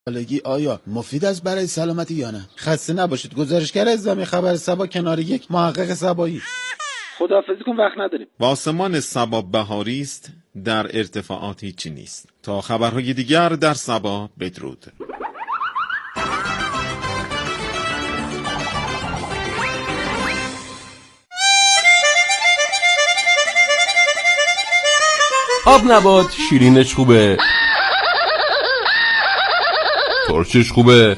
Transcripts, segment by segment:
سالگی آیا مفید است برای سلامتی یا نه؟ خسته نباشید. گزارشگر اعزامی خبر سبا کنار یک محقق سبایی. خداحافظی کن، وقت نداریم. و آسمان سبا بهاری است، در ارتفاعات هیچی نیست. تا خبرهای دیگر در سبا، بدرود. آب نبات شیرینش خوبه، ترشش خوبه،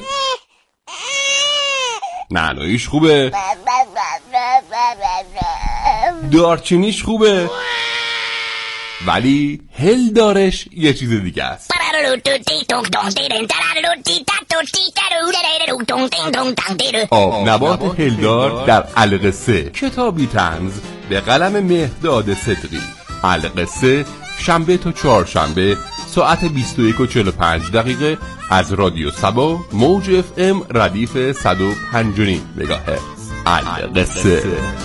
نعناییش خوبه، دارچینیش خوبه، ولی هل دارش یه چیز دیگه است. آب نبات هلدار در القصه، کتابی طنز به قلم مهداد صدقی. القصه شنبه تا چهارشنبه ساعت 21:45 از رادیو سبا موج FM ردیف 105 مگاهرتز. القصه.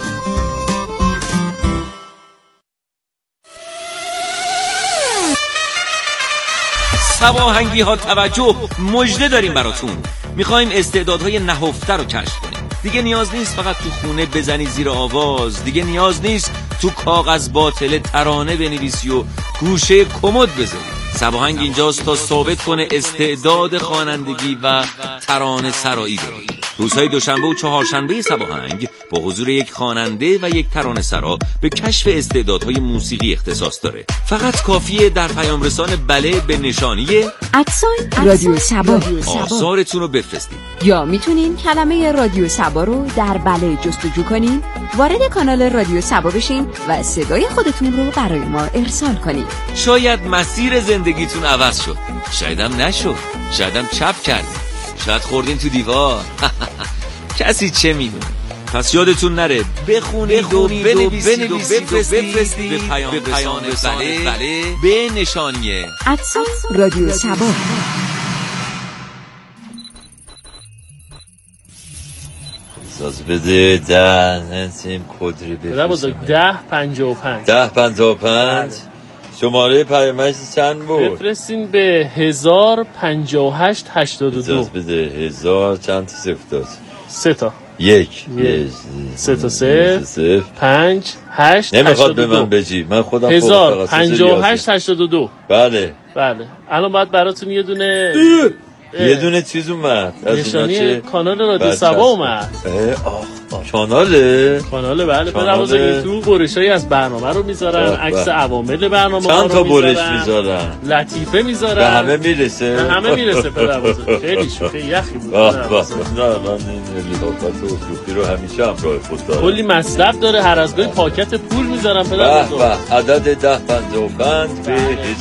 سباهنگی ها توجه، مژده داریم براتون. میخوایم استعدادهای نهفته رو کشف کنیم. دیگه نیاز نیست فقط تو خونه بزنی زیر آواز، دیگه نیاز نیست تو کاغذ باطل ترانه بنویسی و گوشه کمد بذاری. سباهنگ اینجاست تا ثابت کنه استعداد خوانندگی و ترانه سرایی داری. روزهای دوشنبه و چهارشنبه سباهنگ با حضور یک خواننده و یک ترانه سرا به کشف استعدادهای موسیقی اختصاص داره. فقط کافیه در پیام رسان بله به نشانی رادیو سبا آثارتون رو بفرستید، یا میتونین کلمه رادیو سبا رو در بله جستجو کنین، وارد کانال رادیو سبا بشین و صدای خودتون رو برای ما ارسال کنین. شاید مسیر زندگیتون عوض شد، شایدم نشد، شایدم چپ کردین، شاید خوردین تو دیوار. کسی چه میدونه؟ پس یادتون نره بخونید و بنویسید و بفرستید به پیام بله به نشانیه رادیو سبا. احساس بده 10 نسیم کدری بفرستیم. 1055 شماره پیامش چند بود؟ بفرستین به 105882. احساس بده 1000 چند تا صفر داشت؟ 3 تا 1 3 تا 0 5 8 نمیخواد به من بجی، من خودم 105882. بله الان باید براتون یه دونه چیز اومد، نشانی کانال رادیو سبا اومد. کاناله بله. پدر تو برشایی از برنامه رو میذارن، عکس عوامل برنامه چند تا برش میذارن، لطیفه میذارن، به همه میرسه پدر بزرگ. خیلی یخی بود. نه من این لیاقت و شوخی رو همیشه همراه خود دارم. کلی مصرف داره، هر از گاهی پاکت پول میذارن پدر بزرگ. عدد 1055 به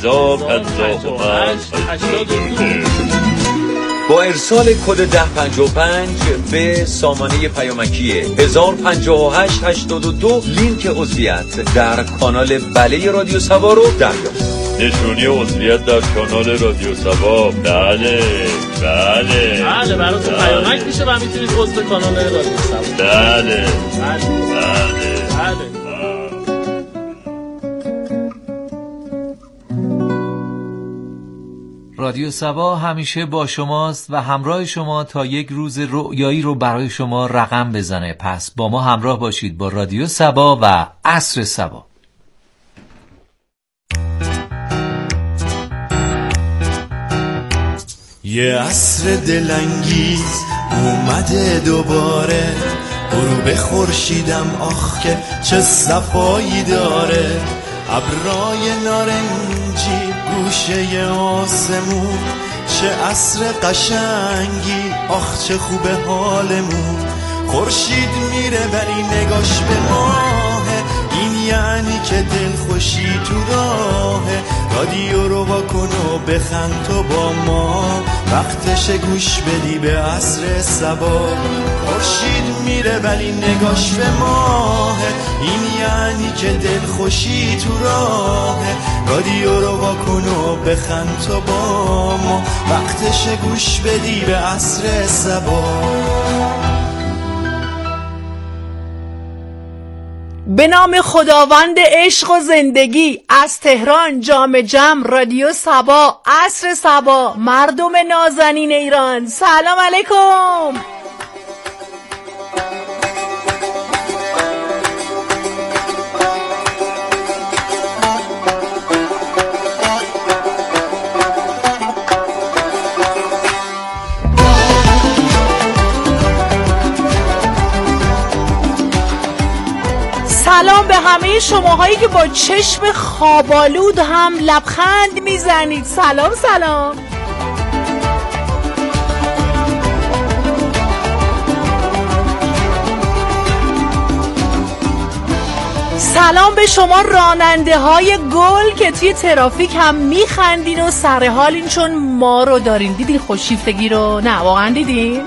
1055 با ارسال کد 1055 به سامانه پیامکی 105882 لینک عضویت در کانال بله رادیو سبا رو دریافت. نشونی عضویت در کانال رادیو سبا. بله براتون پیامک میشه و میتونید عضو کانال رادیو سبا. بله. رادیو سبا همیشه با شماست و همراه شما تا یک روز رؤیایی رو برای شما رقم بزنه. پس با ما همراه باشید با رادیو سبا و عصر سبا. یه عصر دلانگیز اومده دوباره، غروب خورشیدم آخ که چه صفایی داره، ابرای نارنجی گوشه آسمون، چه عصر قشنگی آخ چه خوبه حالمون، خورشید میره ولی نگاش به ماهه، این یعنی که دل خوشی تو راهه، رادیو رو واکن و بخند تو با ما، وقتش گوش بدی به عصر سبا، خورشید میره ولی نگاش به ماهه، این یعنی که دل خوشی تو راهه، رادیو رو واکن و بخند تو با ما، وقتش گوش بدی به عصر سبا. به نام خداوند عشق و زندگی، از تهران جام جم، رادیو صبا، عصر صبا، مردم نازنین ایران، سلام علیکم. سلام به همه شماهایی که با چشم خوابالود هم لبخند میزنید. سلام سلام. سلام به شما راننده های گل که توی ترافیک هم میخندین و سر حالین چون ما رو دارین. دیدین خوشیفتگی رو؟ نه واقعا دیدین؟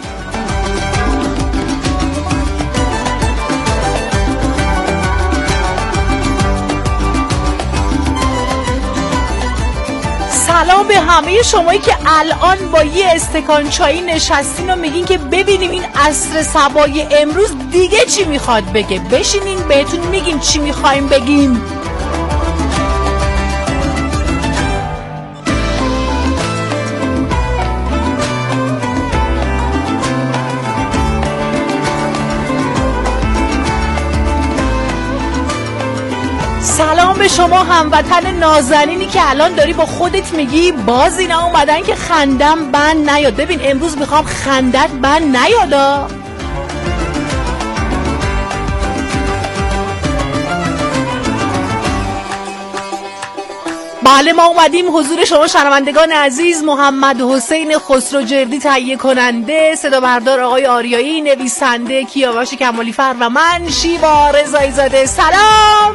سلام به همه شمایی که الان با یه استکان چایی نشستین و میگین که ببینیم این عصر صبای امروز دیگه چی میخواد بگه. بشینین بهتون میگیم چی میخوایم بگیم. سلام به شما هموطن نازنینی که الان داری با خودت میگی باز اینا اومدن که خندم بند نیاد. ببین امروز میخوام خندت بند نیادا. بله ما اومدیم حضور شما شنوندگان عزیز. محمد حسین خسروجردی تهیه کننده، صدا بردار آقای آریایی، نویسنده کیاوش کمالی فر و من شیوا رضایی زاده. سلام.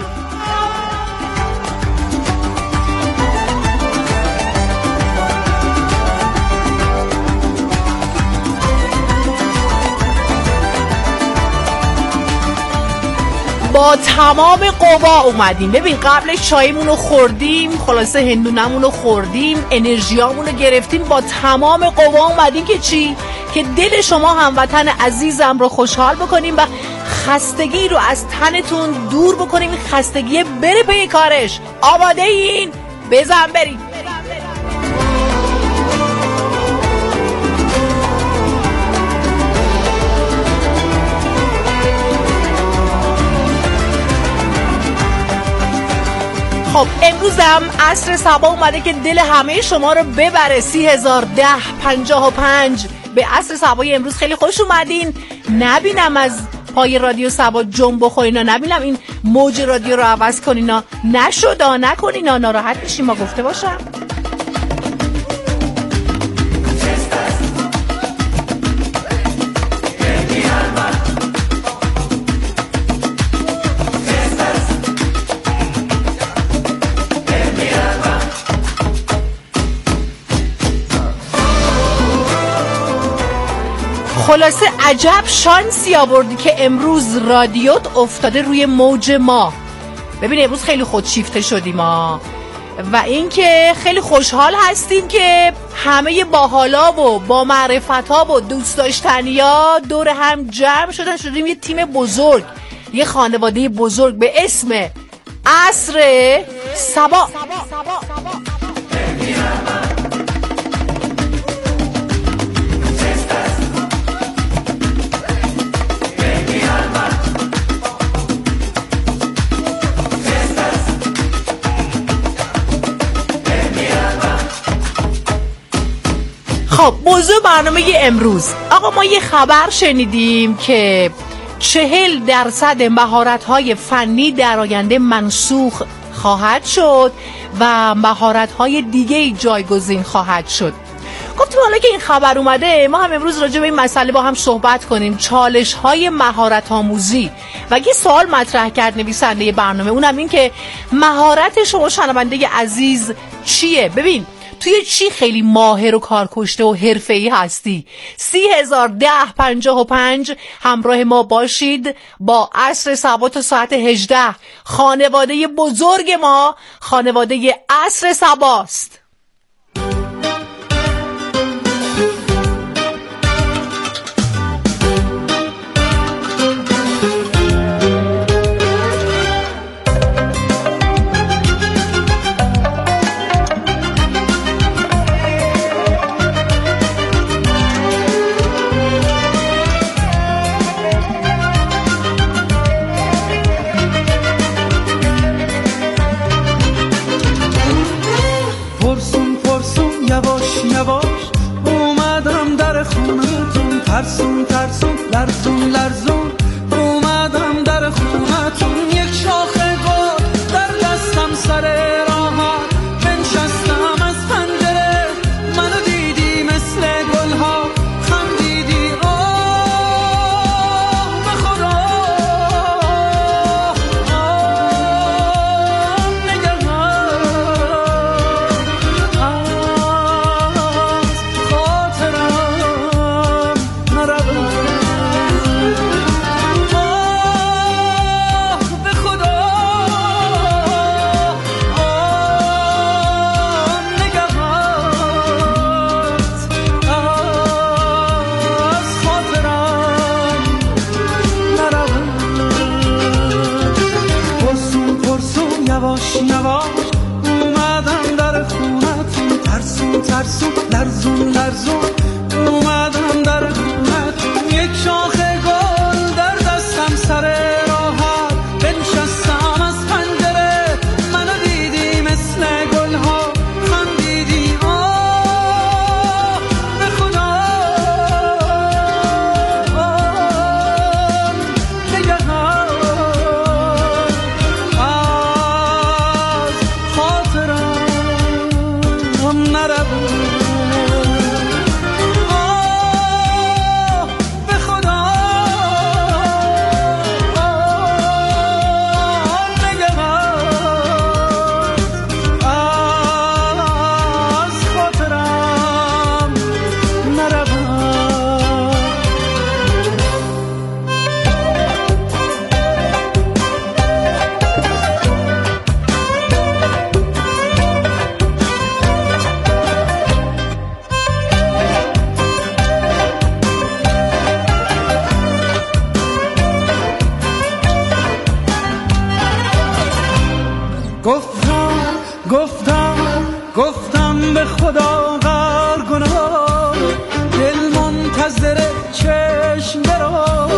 با تمام قوا اومدیم. ببین قبلش چایمون رو خوردیم، خلاصه هندونمون رو خوردیم، انرژیامون رو گرفتیم، با تمام قوا اومدیم که چی؟ که دل شما هموطن عزیزم رو خوشحال بکنیم و خستگی رو از تنتون دور بکنیم. این خستگی بره پی کارش. آماده این؟ بزن بریم. خب امروز هم عصر صبا اومده که دل همه شما رو ببره. 301055 به عصر صبای امروز خیلی خوش اومدین. نبینم از پای رادیو صبا جنب بخورینا، نبینم این موج رادیو رو عوض کنینا. نشدا نکنینا، ناراحت میشیم ما گفته باشم. خلاصه عجب شانسی آوردی که امروز رادیوت افتاده روی موج ما. ببین امروز خیلی خودشیفته شدیم ما و اینکه خیلی خوشحال هستیم که همه باحالا و با معرفتا و دوست داشتنیا دور هم جمع شدیم. یه تیم بزرگ، یه خانواده بزرگ به اسم عصر صبا. خب موضوع برنامه امروز، آقا ما یه خبر شنیدیم که 40% مهارت‌های فنی در آینده منسوخ خواهد شد و مهارت‌های دیگه جایگزین خواهد شد. گفتیم حالا که این خبر اومده ما هم امروز راجع به این مسئله با هم صحبت کنیم. چالش‌های مهارت آموزی. و یه سوال مطرح کرد نویسنده برنامه، اونم این که مهارت شما شنونده عزیز چیه؟ ببین توی چی خیلی ماهر و کارکشته و حرفه‌ای هستی؟ 301055 همراه ما باشید با عصر صبا تا ساعت 18. خانواده بزرگ ما خانواده عصر صباست. ترسون ترسون لرزون لرزون اومدم در خونتون، یک شاخه گل در دستم سر راهت بنشستم از پنجره، منو دیدی مثل گلها خندیدی آه به خدا ترسون لرزون لرزون اومدم در خونتون، یک شاخه گل در دستم سر راهت بنشستم از پنجره، منو دیدی مثل گلها خندیدی آه به خدا نگهان از خاطرم نرو گفتم به خدا غرگنا دل منتظر چشم برو،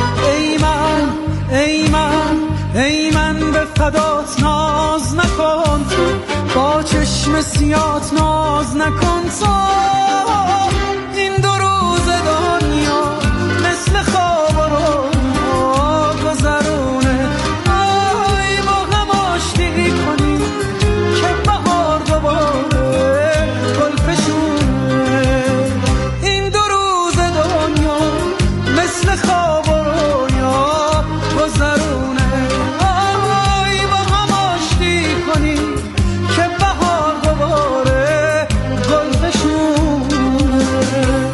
ای من به فدات ناز نکن، با چشم سیات ناز نکن، این دو روز دنیا مثل خواب رو گذرونه، آی با هم آشتی کنی که بهار دوباره گل فشونه، این دو روز دنیا مثل خواب رو یا گذرونه، آی با هم آشتی کنی که بهار دوباره گل فشونه.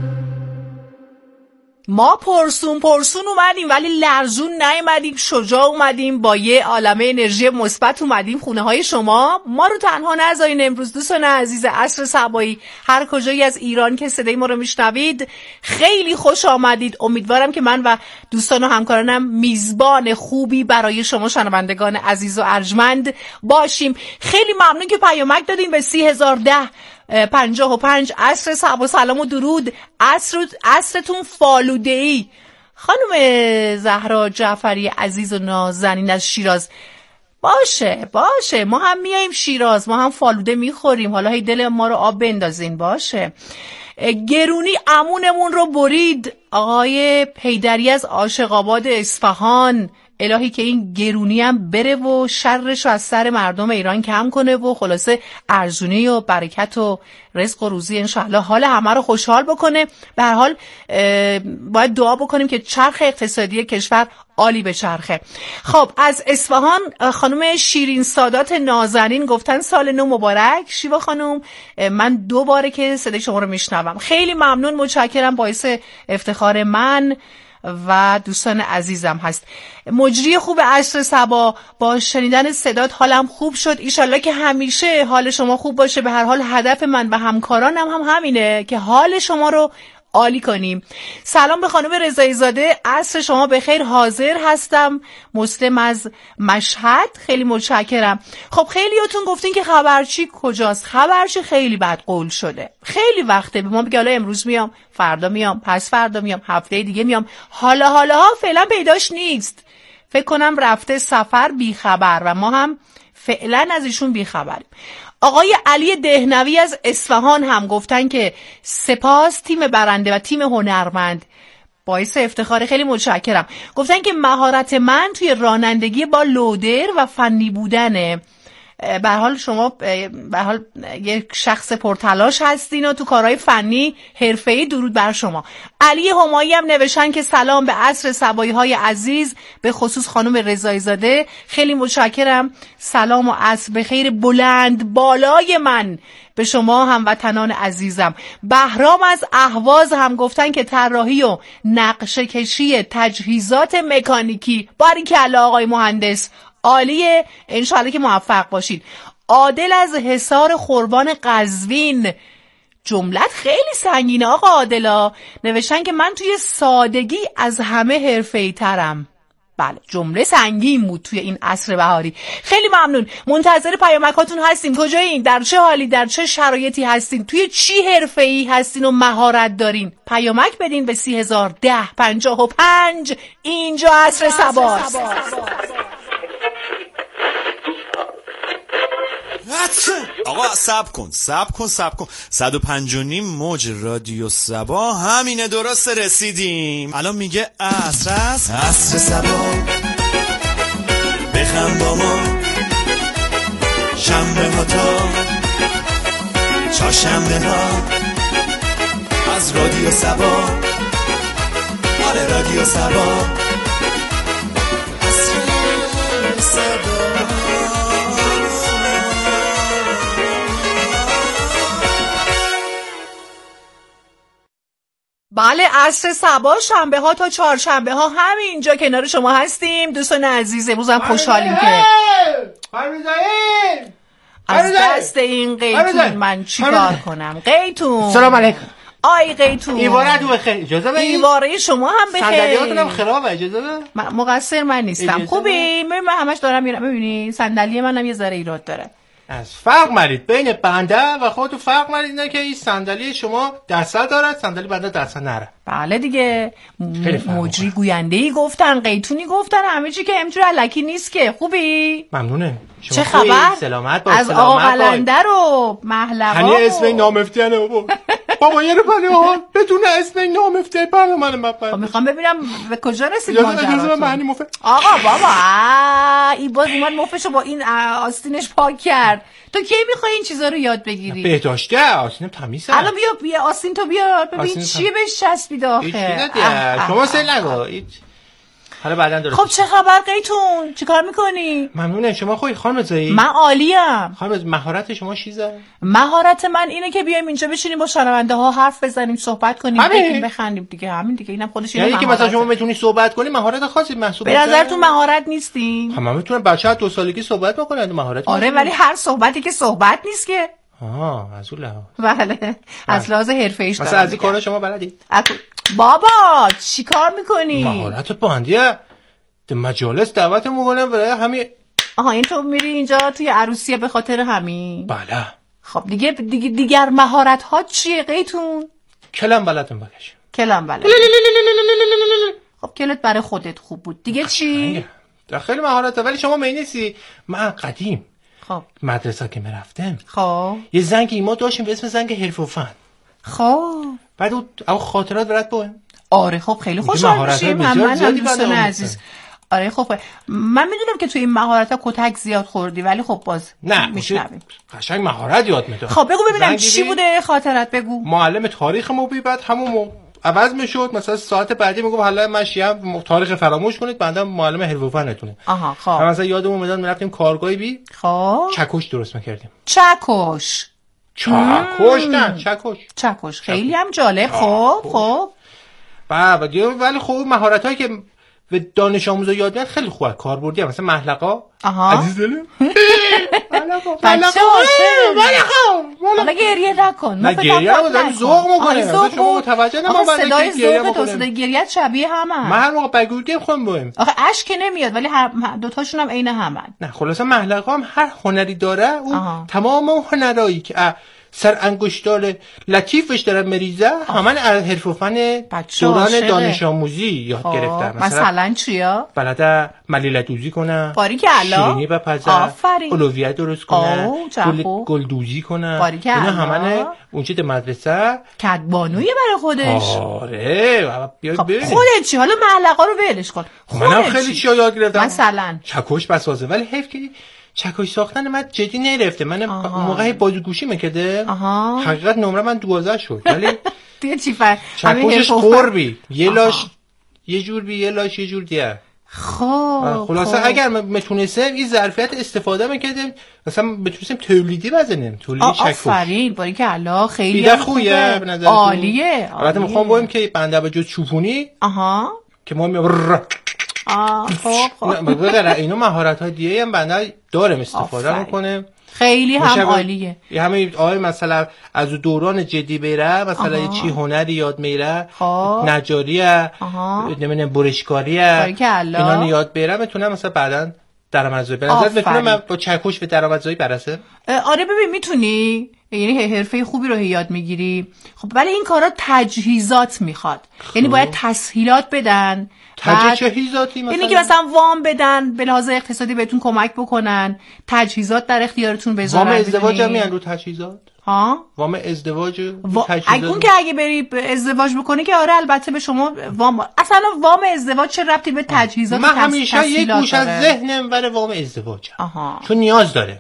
ما پرسون اومدیم ولی لرزون نیومدیم، شجاع اومدیم، با یه عالمه انرژی مثبت اومدیم خونه های شما. ما رو تنها نذارین امروز دوستان عزیز عصر صباحی، هر کجایی از ایران که صدای ما رو میشنوید خیلی خوش آمدید. امیدوارم که من و دوستان و همکارانم میزبان خوبی برای شما شنوندگان عزیز و ارجمند باشیم. خیلی ممنون که پیامک دادین به 3010 55. عصر صبح و سلام و درود، عصرتون فالوده‌ای. خانم زهرا جعفری عزیز و نازنین از شیراز، باشه ما هم میاییم شیراز، ما هم فالوده میخوریم، حالا هی دل ما رو آب بندازین. باشه. گرونی عمونمون رو برید آقای حیدری از عاشق‌آباد اصفهان، الهی که این گرونی هم بره و شرش رو از سر مردم ایران کم کنه و خلاصه ارزونی و برکت و رزق و روزی انشالله حال همه رو خوشحال بکنه. به هر حال باید دعا بکنیم که چرخ اقتصادی کشور عالی به چرخه. خب از اصفهان خانم شیرین سادات نازنین گفتن سال نو مبارک. شیوا خانم من 2 باره که صدای شما رو میشنوم، خیلی ممنون، متشکرم، باعث افتخار من و دوستان عزیزم هست. مجری خوب عصر صبا، با شنیدن صدات حالم خوب شد، ایشالله که همیشه حال شما خوب باشه. به هر حال هدف من و همکارانم هم همینه که حال شما رو عالی کنیم. سلام به خانم رضایی زاده، عصر شما بخیر، حاضر هستم، مسلم از مشهد، خیلی متشکرم. خب خیلیاتون گفتین که خبرچی کجاست. خبرچی خیلی بد قول شده، خیلی وقته به ما میگه حالا امروز میام، فردا میام، پس فردا میام، هفته دیگه میام، حالا فعلا پیداش نیست. فکر کنم رفته سفر بی خبر و ما هم فعلا از ایشون بی خبریم. آقای علی دهنوی از اصفهان هم گفتن که سپاس تیم برنده و تیم هنرمند، باعث افتخار، خیلی متشکرم. گفتن که مهارت من توی رانندگی با لودر و فنی بودنه. به حال شما به حال یک شخص پرتلاش هستین و تو کارهای فنی حرفه‌ای. درود بر شما. علی همایی هم نوشتن که سلام به عصر صبایی های عزیز، به خصوص خانم رضایی زاده، خیلی متشکرم. سلام و عصر بخیر بلند بالای من به شما هموطنان عزیزم. بهرام از اهواز هم گفتن که طراحی و نقشه کشی تجهیزات مکانیکی، باریکلا آقای مهندس، عالیه، انشاءالله که موفق باشید. عادل از حصار خربان قزوین، جملت خیلی سنگینه آقا عادلا، نوشتن که من توی سادگی از همه حرفه‌ای ترم. بله، جمله سنگین بود توی این عصر بهاری. خیلی ممنون، منتظر پیامکاتون هستیم. کجایین؟ در چه حالی؟ در چه شرایطی هستین؟ توی چی حرفه‌ای هستین و مهارت دارین؟ پیامک بدین به 301055. اینجا عصر صباست. آقا صبر کن 105.5 موج رادیو صبا، همینه، درست رسیدیم. الان میگه عصر صبا، بخم با ما شنبه ها تا چهارشنبه ها از رادیو صبا. آره رادیو صبا، عصر صبا. بله، عصر صبا، شنبه ها تا چهارشنبه ها همینجا کنار شما هستیم. دوستان عزیز، امروز هم خوشحالیم که از دست این قیتون من چی کار کنم. قیتون سلام علیکم. آی قیتون، ایواره تو بخیر، اجازه بدید. ایواره شما هم بخیر. صندلیاتونم خرابه، اجازه بده. مقصر من نیستم. خوبی؟ من همش دارم میرم. ببینی صندلی منم یه ذره ایراد داره. از فرق مرید بین بنده و خودتون، فرق مرید اینه که این صندلی شما درصد داره، صندلی بنده درصد نره. بله دیگه، مجری گوینده‌ای گفتن، قیتونی گفتن، همه چی که همینجوری الکی نیست که. خوبی؟ ممنونه. چه خبر؟ سلامت با از آقا قلندر و محلقا. هنی اسم نامفتیانه بابا یه رو ها بدون اسم نامفتی برنامه من خب میخوام ببینم به کجا رسید ماجراتون. آقا بابا این باز اومد مفشو با این آستینش پاک کرد. تو کی میخوای این چیزا رو یاد بگیری؟ بهداشته آستینم تمیزه. الان بیا آستین تو بیا ببین چیه بهش چسبیده آخه. شما سل نگو. حالا بعداً درست. خب چه خبر قیتون؟ چیکار میکنی؟ ممنونه. شما خوبی خانم رضایی؟ من عالیم. خانم مهارت شما چیزه؟ مهارت من اینه که بیایم اینجا بشینیم با شنونده ها حرف بزنیم، صحبت کنیم، بخندیم دیگه. همین دیگه، اینم خودش اینه. یعنی که مثلا شما بتونی صحبت کنی مهارت خاصی محسوب میشه. به نظرتون مهارت نیستین؟ همه میتونن بچه‌ها 2 سالگی صحبت بکنن، مهارت. آره ولی هر صحبتی که صحبت نیست که. از اون لحاظ. بله، از لحاظ حرفه‌ایش. مثلا از این کارا شما بلدید؟ بابا چیکار میکنی؟ مهارت باندیه. تو مجالس دعوت میکنم برای همین. این تو میری اینجا توی عروسیه به خاطر همین؟ بله. خب دیگر مهارت ها چیه قیتون؟ کلم بلدم بگش. کلم بلد. خب کلت برای خودت خوب بود. دیگه چی؟ خیلی مهارته ولی شما مینیسی. من قدیم خب مدرسه که میرفتم، خب یه زنگ ایما داشتیم به اسم زنگ حرف و فن. خب بعد او خاطرات برات بهم. آره خب خیلی خوشحال میشیم. من دوستان عزیز. آره خب من میدونم که توی این مهارت‌ها کتک زیاد خوردی ولی خب باز میشنویم. قشنگ مهارت یاد میده. خب بگو ببینم چی بوده خاطرت؟ بگو. معلم تاریخ ما بود، بعد همون عوض میشد، مثلا ساعت بعدی میگم حالا من شیام تاریخ فراموش کنید، بنده معلم حرف فنتونه. خب مثلا یادمون میاد میرفتیم کارگاهی بی. خب چکش درست میکردیم. چکش نه چکش خیلی هم جالب. خب بعد ولی خب مهارتایی که و دانش آموزا یاد میاد خیلی خوبه، کاربردی هم. مثلا محلقا عزیز دلم بچه حالا گریه نکن. نه گریه نکن، ذوق میکنه. شما متوجه نمون صدای ذوق صدای گریه شبیه همه. من هر موقع بگوگل خودم بهم آخه اشک نمیاد ولی دوتاشون هم عین همن. نه خلاصه محلقا هم هر هنری داره، اون تمام اون هنرایی که سر انگشتار لطیفش دارم مریزه. همه از حرف و فن دوران دانش آموزی یاد گرفتم. مثلا چیا؟ بلده ملیله دوزی کنم، شیرینی بپزم، اولویه درست کنم، گلدوزی کنم. اینا همه اونجا در مدرسه کدبانویه برای خودش. آره بیا ببین. خودت چی؟ حالا معلقا رو ولش کن. منم خیلی چیا یاد گرفتم. مثلا چکش بسازه، ولی حیف که چکش ساختن من جدی نرفته. من موقع بازوگوشی میکرده حقیقت نمره من 12 شد، ولی دیگه چی فر چکشش قربی یه لاش یه جور بی یه لاش یه جور دیگه. خلاصه اگر میتونستم این ظرفیت استفاده میکردم، مثلا بتونستم تولیدی بزنیم، تولیدی چکش. آفرین، باری که الله خیلی خوبه به نظر عالیه. البته میخوام بگم که بنده به جز چوپونی که ما خب بغیر اینو مهارت‌های دیگه هم بنده دارم استفاده میکنه. خیلی هم عالیه. همه آقای مثلا از دوران جدی بره، مثلا یه چی هنری یاد میره، نجاریه، نمیدونم برشکاریه، اینا یاد بره، میتونه مثلا بعداً درآمدزایی برسه. میتونه با چکش به درآمدزایی برسه. آره ببین میتونی، یعنی حرفه خوبی رو یاد میگیری. خب ولی این کارا تجهیزات میخواد. یعنی باید تسهیلات بدن. تجهیزاتی مثلا یعنی که مثلا وام بدن، به لحاظ اقتصادی بهتون کمک بکنن، تجهیزات در اختیارتون بذارن. وام ازدواج هم میان رو تجهیزات. وام ازدواج اگه اگه بری ازدواج بکنی که آره البته به شما وام. اصلا وام ازدواج چه ربطی به تجهیزات؟ من همیشه یک گوش از ذهنم برای وام ازدواج چون نیاز داره.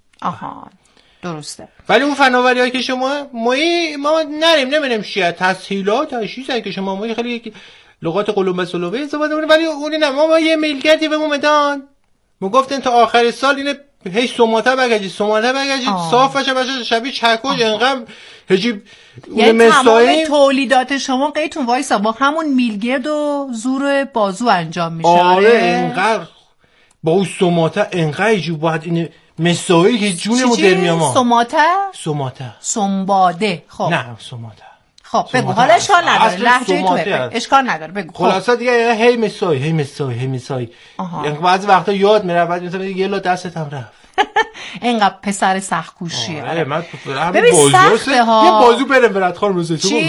درسته. ولی اون فناوریایی که شما ما نریم نمیدونم چیه تسهیلات چیزایی که شما ما خیلی لغات قلم بسلوبه استفاده کنیم، ولی اونی نه. ما یه میلکتی بهمون میدن، ما گفتن تا آخر سال اینه هی سماته بگجی صاف بشه شبیه چکش انقدر هجی یعنی تمام تولیدات شما قیتون وایسا با همون میلگرد و زور بازو انجام میشه. آره انقدر با اون سماته انقدر جو باید اینه مسایی که جونمو در میام. سماته سنباده. خب نه سماته. خب بگو، حالا اشکال نداره لهجه تو اشکال نداره بگو. خلاصا دیگه هی مسایی یعنی بعضی وقتا یاد میره، بعد مثلا یه لا دستم رفت. اینقدر پسر سخت‌کوشیه. من ببین سخته ها. یه بازو برات خانم روزه تو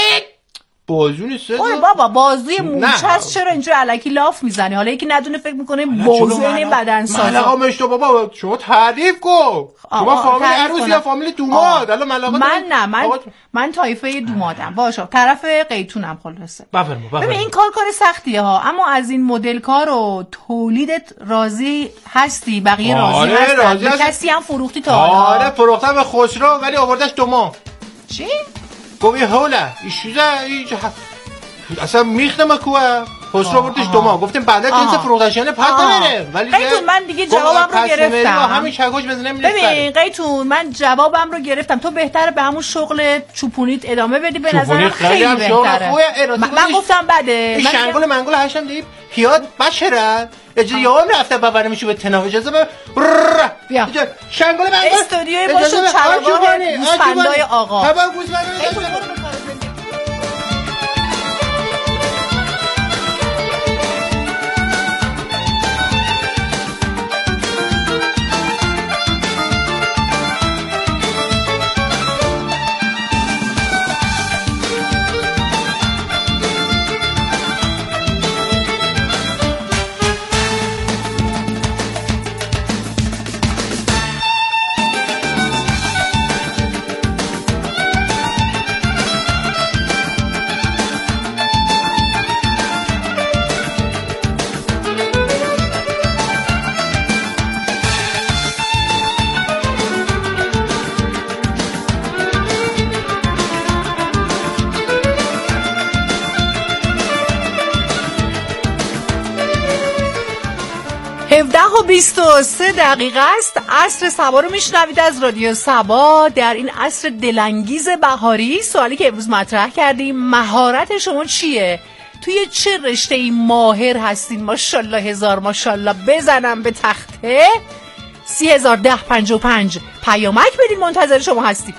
بازو نیست. اوه بابا بازوی موچه است، چرا اینجوری الکی لاف میزنی؟ حالا یکی ندونه فکر میکنه بازوی این بدن سازه. ملقا مشتو بابا شما تعریف کن. شما فامیل عروس یا فامیل دوماد؟ حالا ملقا من طایفه دومادم. باشه طرف قیتونم خلاصه. بفرما. ببین این کار سختیه ها، اما از این مدل کارو تولیدت راضی هستی؟ بقیه راضی هستن؟ کسی هم فروختی تا حالا؟ آره فروختم به خسرو، ولی آوردش دوما. چی؟ گوی هوله ایشوزه اصلا میخنم کوه خسرو بردش دوما. گفتیم بعد جنس فروختشانه پس نمیره، ولی قیتون من دیگه جوابم رو گرفتم. همین چکش بزنم. ببین قیتون من جوابم رو گرفتم. تو بهتره به همون شغل چوپونیت ادامه بدی، به نظرم خیلی بهتره. من گفتم بده این شنگل منگل هشتم دیگه پیاد بشرن اجازه یام رفته ببره میشه به تناف اجازه بیا شنگل منگل استودیوی باشو چراگاه گوسفندای آقا. و 23 دقیقه است. عصر صبا رو میشنوید از رادیو صبا. در این عصر دلانگیز بهاری سوالی که امروز مطرح کردیم، مهارت شما چیه؟ توی چه رشته‌ای ماهر هستین؟ ماشاءالله هزار ماشاءالله بزنم به تخته. 301055 پیامک بدین، منتظر شما هستیم.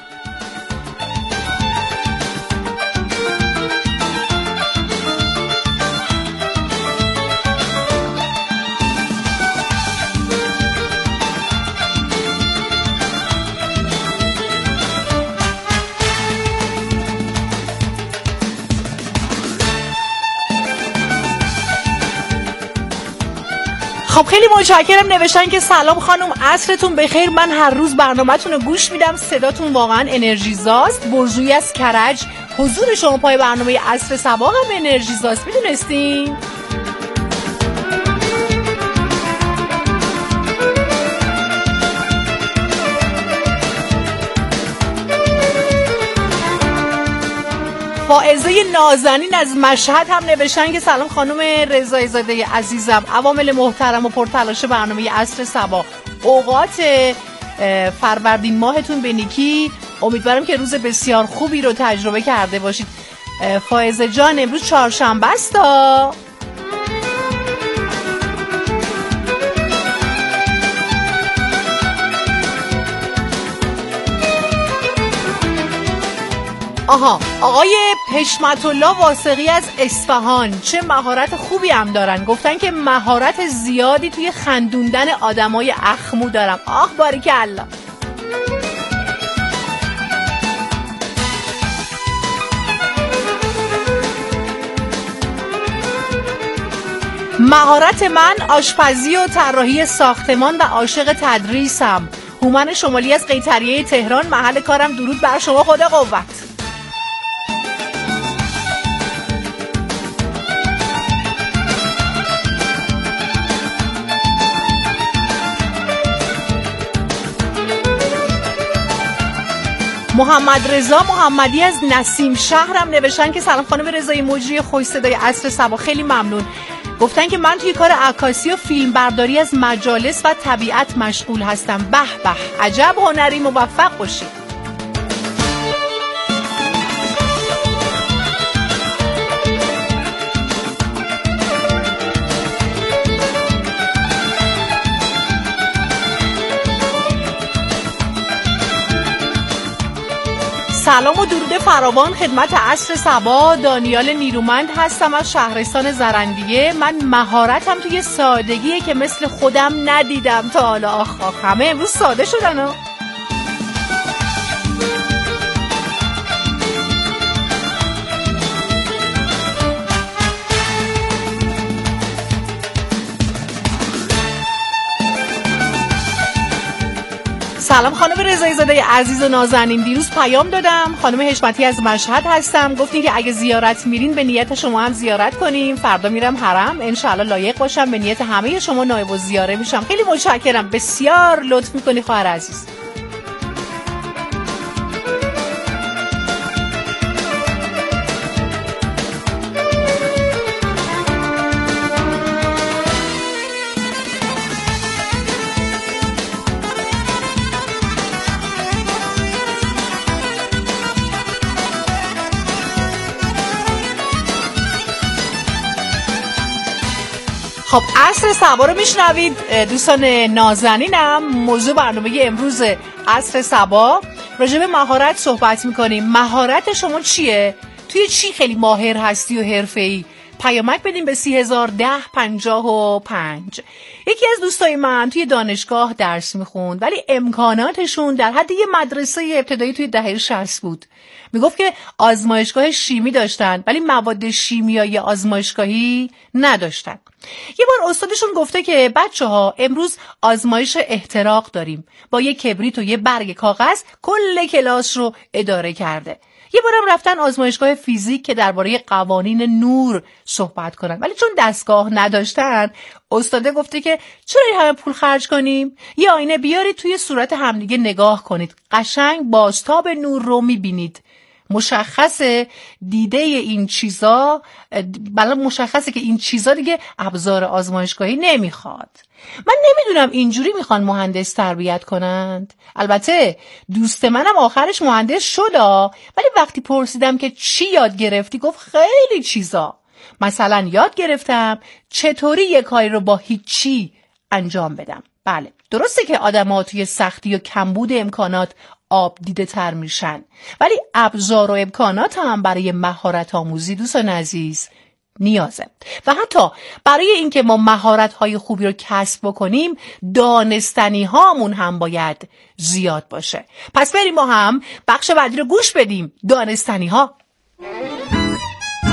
خب خیلی متشکرم. نوشتن که سلام خانم، عصرتون بخیر. من هر روز برنامه‌تون رو گوش میدم، صداتون واقعا انرژیزاست. برجویی از کرج. حضور شما پای برنامه عصر صبا هم انرژیزاست، میدونستین؟ فائزه نازنین از مشهد هم نوشتن که سلام خانم رضایی زاده عزیزم، عوامل محترم و پرتلاش برنامه عصر صبا، اوقات فروردین ماهتون به نیکی. امیدوارم که روز بسیار خوبی رو تجربه کرده باشید. فائزه جان امروز چهارشنبه است. آقای حشمت الله واسقی از اصفهان چه مهارت خوبی هم دارن. گفتن که مهارت زیادی توی خندوندن آدمای اخمو دارم. باریکالله. مهارت من آشپزی و طراحی ساختمان و عاشق تدریسم. هومن شمالی از قیطریه تهران، محل کارم. درود بر شما، خدا قوت. محمد رضا محمدی از نسیم شهرم نوشتن که سلام خانم رضایی مجری خوش صدای عصر صبا، خیلی ممنون. گفتن که من توی کار عکاسی و فیلم برداری از مجالس و طبیعت مشغول هستم. به به، عجب هنری، موفق باشید. سلام و درود فراوان خدمت عصر صبا. دانیال نیرومند هستم از شهرستان زرندیه. من مهارتم توی سادگیه که مثل خودم ندیدم تا حالا. آخ همه امروز ساده شدن. سلام خانم رضایی زاده عزیز و نازنین، دیروز پیام دادم. خانم حشمتی از مشهد هستم. گفتین که اگه زیارت میرین به نیت شما هم زیارت کنیم. فردا میرم حرم، انشالله لایق باشم. به نیت همه شما نایب الزیاره میشم. خیلی متشکرم، بسیار لطف میکنی خواهر عزیز. خب عصر صبا رو میشنوید دوستان نازنینم. موضوع برنامه امروز عصر صبا راجع به مهارت صحبت میکنیم. مهارت شما چیه؟ توی چی خیلی ماهر هستی و حرفه‌ای؟ پیامک بدیم به 301055. یکی از دوستای من توی دانشگاه درس میخوند ولی امکاناتشون در حد یه مدرسه ابتدایی توی دهه 60 بود. میگفت که آزمایشگاه شیمی داشتن ولی مواد شیمیایی آزمایشگاهی نداشتن. یه بار استادشون گفته که بچه‌ها امروز آزمایش احتراق داریم. با یه کبریت و یه برگ کاغذ کل کلاس رو اداره کرده. یه بارم رفتن آزمایشگاه فیزیک که درباره قوانین نور صحبت کنن ولی چون دستگاه نداشتن استاده گفته که چرا این همه پول خرج کنیم؟ یه آینه بیارید توی صورت همدیگه نگاه کنید، قشنگ بازتاب نور رو میبینید. مشخصه دیده این چیزا، بلا مشخصه که این چیزا دیگه ابزار آزمایشگاهی نمیخواد. من نمیدونم اینجوری میخوان مهندس تربیت کنند. البته دوست منم آخرش مهندس شد ولی وقتی پرسیدم که چی یاد گرفتی گفت خیلی چیزا. مثلا یاد گرفتم چطوری یک کاری رو با هیچی انجام بدم. بله درسته که آدم‌ها توی سختی و کمبود امکانات آب دیده تر میشن ولی ابزار و امکانات هم برای مهارت آموزی دوستان عزیز نیازه و حتی برای اینکه ما مهارت‌های خوبی رو کسب بکنیم دانستنی هامون هم باید زیاد باشه. پس بریم ما هم بخش بعدی رو گوش بدیم. دانستنی ها.